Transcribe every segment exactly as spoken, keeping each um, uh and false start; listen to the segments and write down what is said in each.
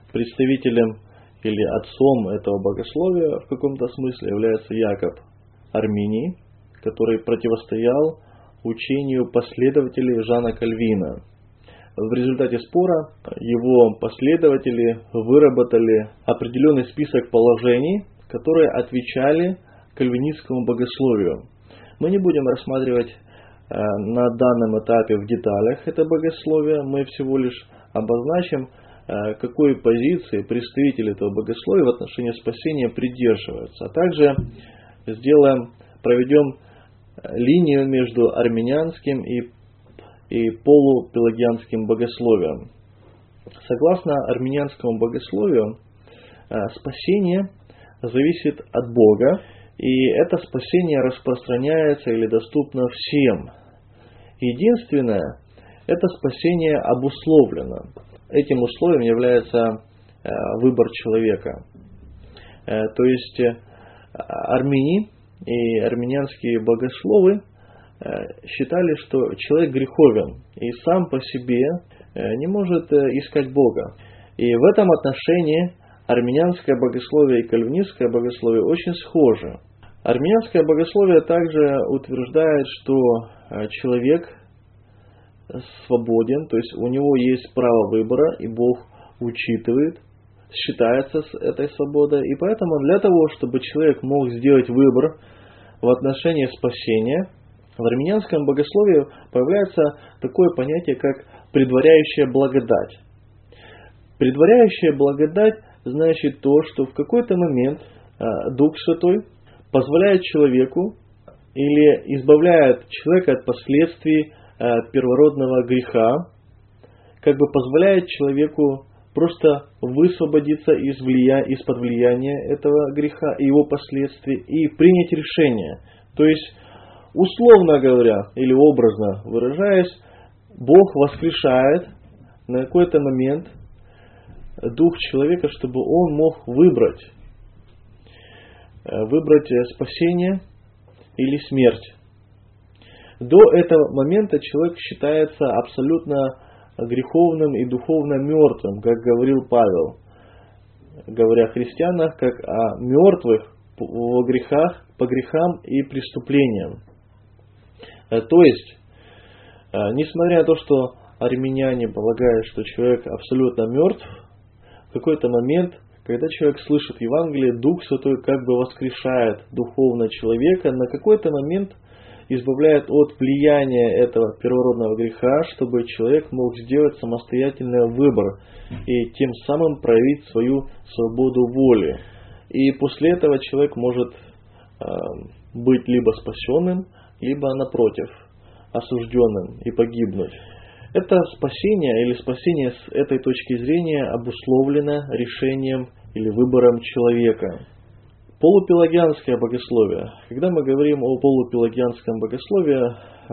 представителем или отцом этого богословия в каком-то смысле является Якоб Арминий, который противостоял учению последователей Жана Кальвина. В результате спора его последователи выработали определенный список положений, которые отвечали кальвинистскому богословию. Мы не будем рассматривать э, на данном этапе в деталях это богословие, мы всего лишь обозначим, э, какой позиции представители этого богословия в отношении спасения придерживаются, а также сделаем, проведем линию между арминианским и, и полупелагианским богословием. Согласно арминианскому богословию, э, спасение зависит от Бога, и это спасение распространяется или доступно всем. Единственное, это спасение обусловлено. Этим условием является э, выбор человека. Э, то есть э, Арминий и армянианские богословы э, считали, что человек греховен и сам по себе э, не может э, искать Бога. И в этом отношении армянианское богословие и кальвинистское богословие очень схожи. Армянианское богословие также утверждает, что человек свободен, то есть у него есть право выбора, и Бог учитывает, считается с этой свободой. И поэтому для того, чтобы человек мог сделать выбор в отношении спасения, в армянианском богословии появляется такое понятие, как предваряющая благодать. Предваряющая благодать значит то, что в какой-то момент Дух Святой позволяет человеку или избавляет человека от последствий первородного греха, как бы позволяет человеку просто высвободиться из влия... из-под влияния этого греха и его последствий и принять решение. То есть, условно говоря, или образно выражаясь, Бог воскрешает на какой-то момент дух человека, чтобы он мог выбрать, выбрать спасение или смерть. До этого момента человек считается абсолютно греховным и духовно мертвым, как говорил Павел, говоря о христианах, как о мертвых во грехах, по грехам и преступлениям. То есть, несмотря на то, что армяне полагают, что человек абсолютно мертв, в какой-то момент, когда человек слышит Евангелие, Дух Святой как бы воскрешает духовно человека, на какой-то момент избавляет от влияния этого первородного греха, чтобы человек мог сделать самостоятельный выбор и тем самым проявить свою свободу воли. И после этого человек может э, быть либо спасенным, либо напротив, осужденным и погибнуть. Это спасение или спасение с этой точки зрения обусловлено решением или выбором человека. Полупелагианское богословие. Когда мы говорим о полупелагианском богословии,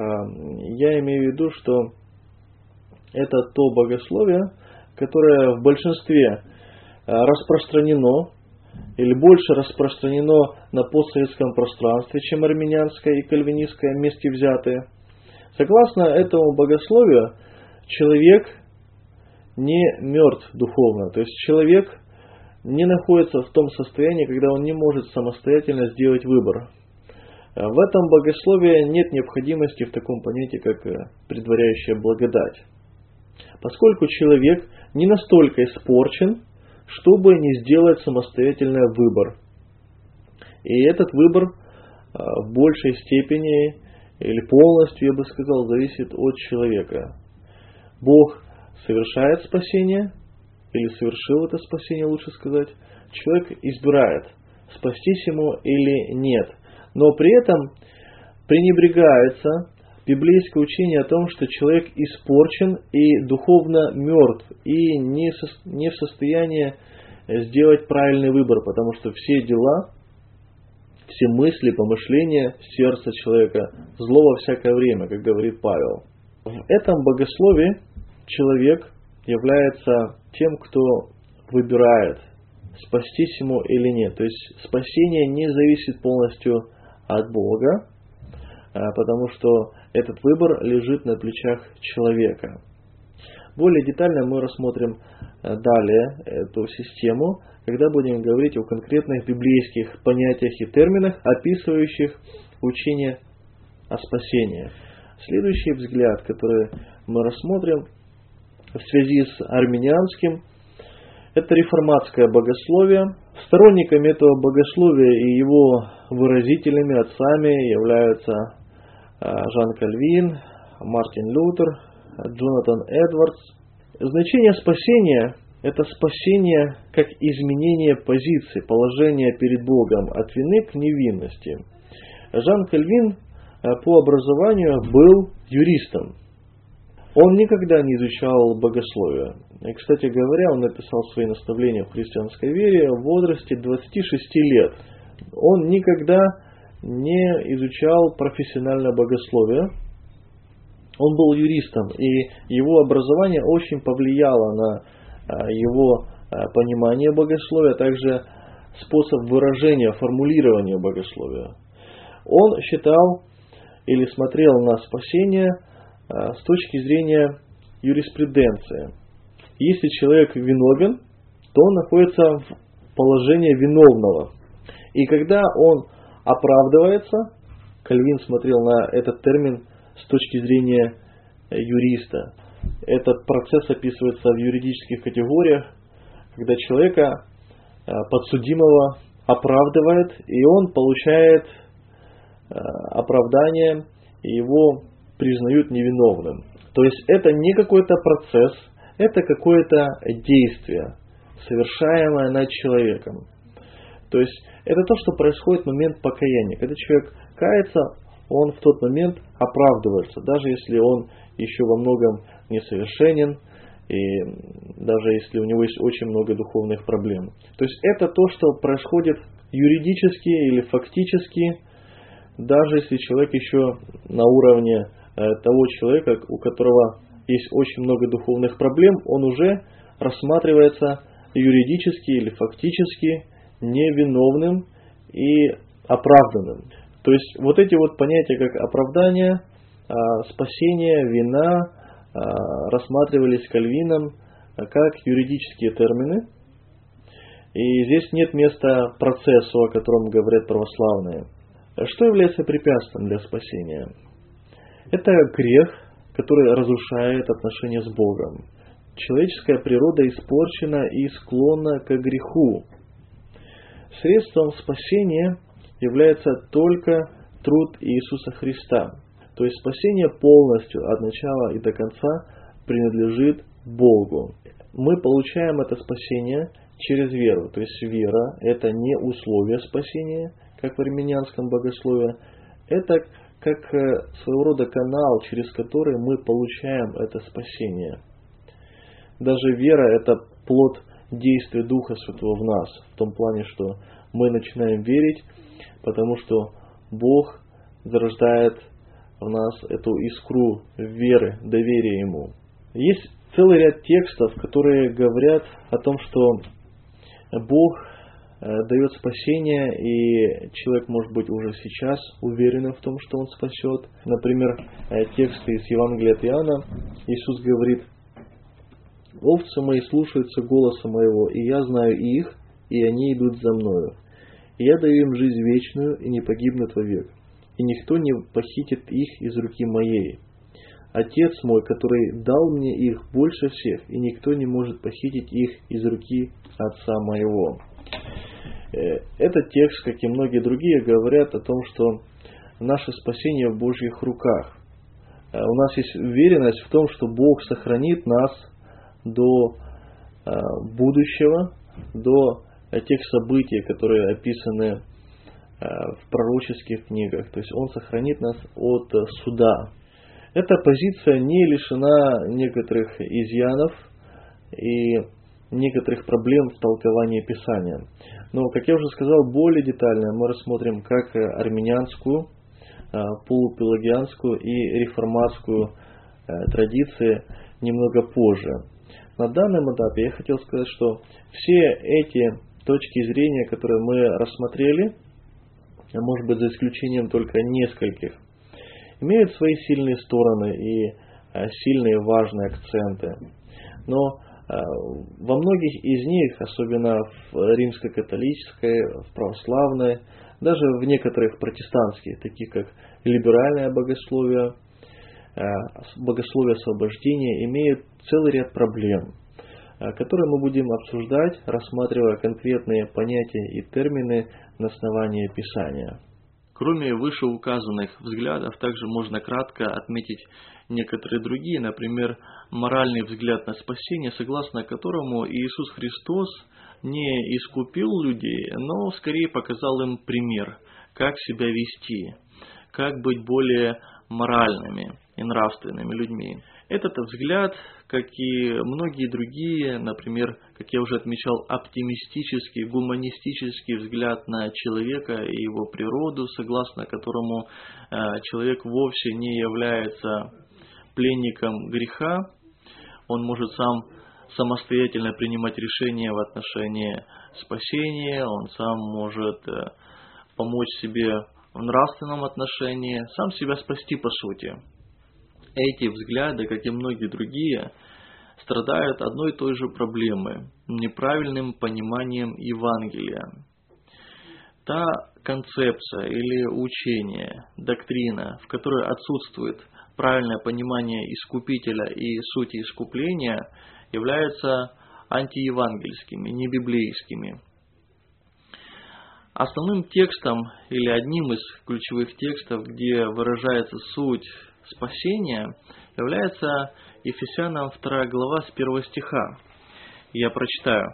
я имею в виду, что это то богословие, которое в большинстве распространено или больше распространено на постсоветском пространстве, чем армянианское и кальвинистское вместе взятые. Согласно этому богословию, человек не мертв духовно, то есть человек не находится в том состоянии, когда он не может самостоятельно сделать выбор. В этом богословии нет необходимости в таком понятии, как предваряющая благодать, поскольку человек не настолько испорчен, чтобы не сделать самостоятельный выбор. И этот выбор в большей степени или полностью, я бы сказал, зависит от человека. Бог совершает спасение, или совершил это спасение, лучше сказать. Человек избирает, спастись ему или нет. Но при этом пренебрегается библейское учение о том, что человек испорчен и духовно мертв, и не, со, не в состоянии сделать правильный выбор, потому что все дела, все мысли, помышления сердца человека зло во всякое время, как говорит Павел. В этом богословии человек является тем, кто выбирает, спастись ему или нет. То есть спасение не зависит полностью от Бога, потому что этот выбор лежит на плечах человека. Более детально мы рассмотрим далее эту систему, когда будем говорить о конкретных библейских понятиях и терминах, описывающих учение о спасении. Следующий взгляд, который мы рассмотрим в связи с армянианским, это реформатское богословие. Сторонниками этого богословия и его выразителями, отцами являются Жан Кальвин, Мартин Лютер, Джонатан Эдвардс. Значение спасения – это спасение как изменение позиции, положения перед Богом от вины к невинности. Жан Кальвин по образованию был юристом. Он никогда не изучал богословие. И, кстати говоря, он написал свои наставления в христианской вере в возрасте двадцати шести лет. Он никогда не изучал профессиональное богословие. Он был юристом, и его образование очень повлияло на его понимание богословия, а также способ выражения, формулирования богословия. Он считал или смотрел на спасение с точки зрения юриспруденции. Если человек виновен, то он находится в положении виновного. И когда он оправдывается, Кальвин смотрел на этот термин с точки зрения юриста. Этот процесс описывается в юридических категориях, когда человека подсудимого оправдывает, и он получает оправдание, и его признают невиновным. То есть это не какой-то процесс, это какое-то действие, совершаемое над человеком. То есть это то, что происходит в момент покаяния. Когда человек кается, он в тот момент оправдывается, даже если он еще во многом несовершенен, и даже если у него есть очень много духовных проблем. То есть это то, что происходит юридически или фактически, даже если человек еще на уровне того человека, у которого есть очень много духовных проблем, он уже рассматривается юридически или фактически невиновным и оправданным. То есть вот эти вот понятия, как оправдание, спасение, вина, рассматривались Кальвином как юридические термины. И здесь нет места процессу, о котором говорят православные. Что является препятствием для спасения? Это грех, который разрушает отношения с Богом. Человеческая природа испорчена и склонна к греху. Средством спасения является только труд Иисуса Христа. То есть спасение полностью от начала и до конца принадлежит Богу. Мы получаем это спасение через веру. То есть вера – это не условие спасения, как в армянианском богословии. Это как своего рода канал, через который мы получаем это спасение. Даже вера – это плод действия Духа Святого в нас, в том плане, что мы начинаем верить, потому что Бог зарождает в нас эту искру веры, доверия Ему. Есть целый ряд текстов, которые говорят о том, что Бог дает спасение, и человек может быть уже сейчас уверен в том, что он спасет. Например, тексты из Евангелия от Иоанна. Иисус говорит: «Овцы мои слушаются голоса моего, и я знаю их, и они идут за мною. И я даю им жизнь вечную, и не погибнут вовек, и никто не похитит их из руки моей. Отец мой, который дал мне их больше всех, и никто не может похитить их из руки Отца моего». Этот текст, как и многие другие, говорят о том, что наше спасение в Божьих руках. У нас есть уверенность в том, что Бог сохранит нас до будущего, до тех событий, которые описаны в пророческих книгах. То есть Он сохранит нас от суда. Эта позиция не лишена некоторых изъянов и некоторых проблем в толковании Писания. Но, как я уже сказал, более детально мы рассмотрим как армянианскую, полупелагианскую и реформатскую традиции немного позже. На данном этапе я хотел сказать, что все эти точки зрения, которые мы рассмотрели, может быть, за исключением только нескольких, имеют свои сильные стороны и сильные важные акценты. Но Во многих из них, особенно в римско-католической, в православной, даже в некоторых протестантских, таких как либеральное богословие, богословие освобождения, имеют целый ряд проблем, которые мы будем обсуждать, рассматривая конкретные понятия и термины на основании Писания. Кроме вышеуказанных взглядов, также можно кратко отметить некоторые другие, например, моральный взгляд на спасение, согласно которому Иисус Христос не искупил людей, но скорее показал им пример, как себя вести, как быть более моральными и нравственными людьми. Этот взгляд, как и многие другие, например, как я уже отмечал, оптимистический, гуманистический взгляд на человека и его природу, согласно которому э, человек вовсе не является пленником греха, он может сам самостоятельно принимать решения в отношении спасения, он сам может э, помочь себе в нравственном отношении, сам себя спасти по сути. Эти взгляды, как и многие другие, страдают одной и той же проблемой – неправильным пониманием Евангелия. Та концепция или учение, доктрина, в которой отсутствует правильное понимание искупителя и сути искупления, являются антиевангельскими, небиблейскими. Основным текстом или одним из ключевых текстов, где выражается суть спасения, является Ефесянам вторая глава с первого стиха. Я прочитаю.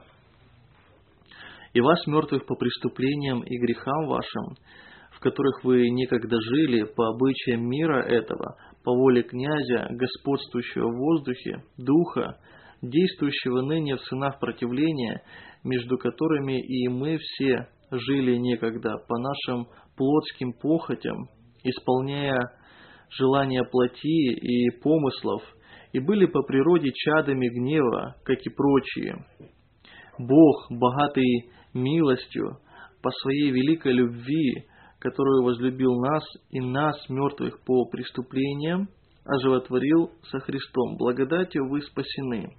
«И вас, мертвых по преступлениям и грехам вашим, в которых вы некогда жили по обычаям мира этого, по воле князя, господствующего в воздухе, духа, действующего ныне в сынах противления, между которыми и мы все жили некогда по нашим плотским похотям, исполняя желания плоти и помыслов, и были по природе чадами гнева, как и прочие. Бог, богатый милостью, по своей великой любви, которую возлюбил нас и нас, мертвых по преступлениям, оживотворил со Христом, благодатью вы спасены,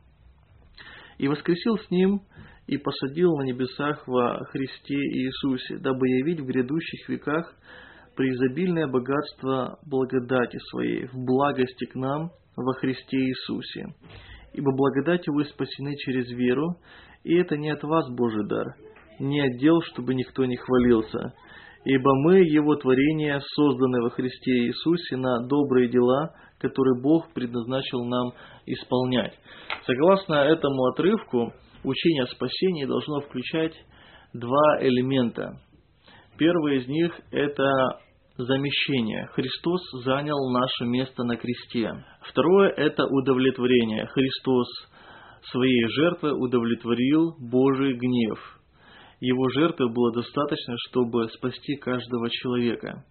и воскресил с Ним, и посадил на небесах во Христе Иисусе, дабы явить в грядущих веках преизобильное богатство благодати Своей в благости к нам во Христе Иисусе. Ибо благодатью вы спасены через веру, и это не от вас Божий дар, не от дел, чтобы никто не хвалился. Ибо мы, Его творение, созданы во Христе Иисусе на добрые дела, которые Бог предназначил нам исполнять». Согласно этому отрывку, учение о спасении должно включать два элемента. Первый из них – это замещение. Христос занял наше место на кресте. Второе – это удовлетворение. Христос своей жертвой удовлетворил Божий гнев. Его жертвы было достаточно, чтобы спасти каждого человека.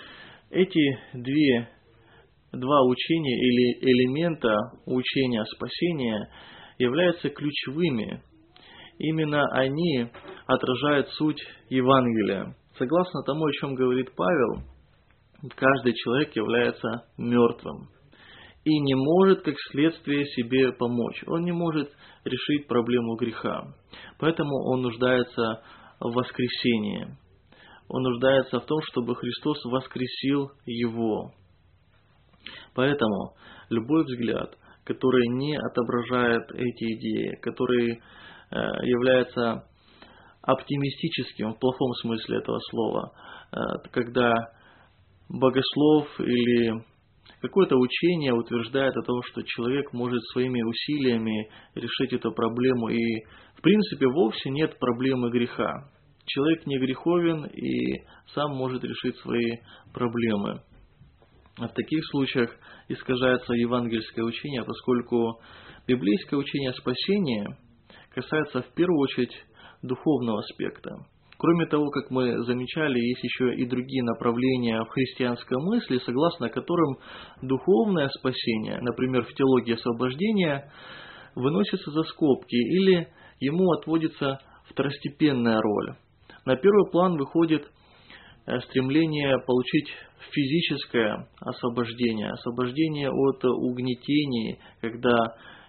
Эти две, два учения или элемента учения о спасении являются ключевыми. Именно они отражают суть Евангелия. Согласно тому, о чем говорит Павел, каждый человек является мертвым и не может, как следствие, себе помочь. Он не может решить проблему греха. Поэтому он нуждается в воскресении. Он нуждается в том, чтобы Христос воскресил его. Поэтому любой взгляд, который не отображает эти идеи, который э, является оптимистическим в плохом смысле этого слова, э, когда богослов или какое-то учение утверждает о том, что человек может своими усилиями решить эту проблему, и в принципе вовсе нет проблемы греха. Человек не греховен и сам может решить свои проблемы. В таких случаях искажается евангельское учение, поскольку библейское учение о спасении касается в первую очередь духовного аспекта. Кроме того, как мы замечали, есть еще и другие направления в христианской мысли, согласно которым духовное спасение, например, в теологии освобождения, выносится за скобки или ему отводится второстепенная роль. На первый план выходит стремление получить физическое освобождение, освобождение от угнетений, когда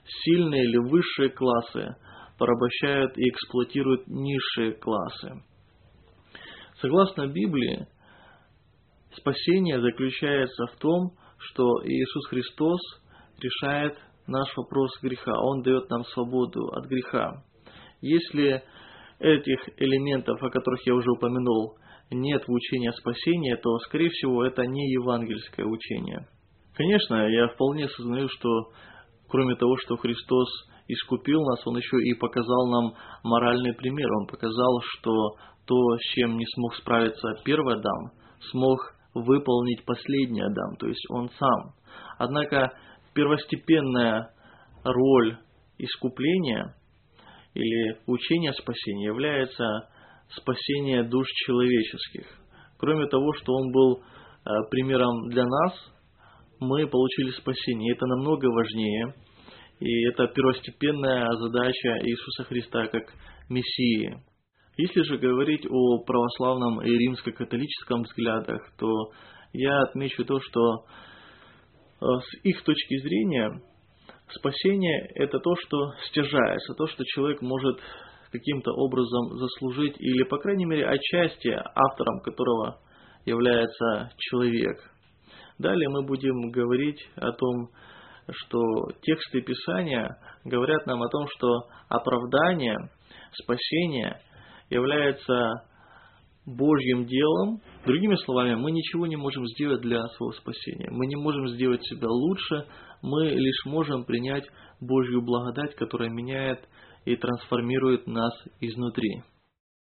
сильные или высшие классы порабощают и эксплуатируют низшие классы. Согласно Библии, спасение заключается в том, что Иисус Христос решает наш вопрос греха. Он дает нам свободу от греха. Если этих элементов, о которых я уже упомянул, нет в учении о спасении, то, скорее всего, это не евангельское учение. Конечно, я вполне осознаю, что кроме того, что Христос искупил нас, Он еще и показал нам моральный пример. Он показал, что то, с чем не смог справиться первый Адам, смог выполнить последний Адам, то есть он сам. Однако первостепенная роль искупления или учения спасения является спасение душ человеческих. Кроме того, что он был примером для нас, мы получили спасение. Это намного важнее, и это первостепенная задача Иисуса Христа как Мессии. Если же говорить о православном и римско-католическом взглядах, то я отмечу то, что с их точки зрения спасение – это то, что стяжается, то, что человек может каким-то образом заслужить, или, по крайней мере, отчасти автором которого является человек. Далее мы будем говорить о том, что тексты Писания говорят нам о том, что оправдание, спасение является Божьим делом. Другими словами, мы ничего не можем сделать для своего спасения. Мы не можем сделать себя лучше, мы лишь можем принять Божью благодать, которая меняет и трансформирует нас изнутри.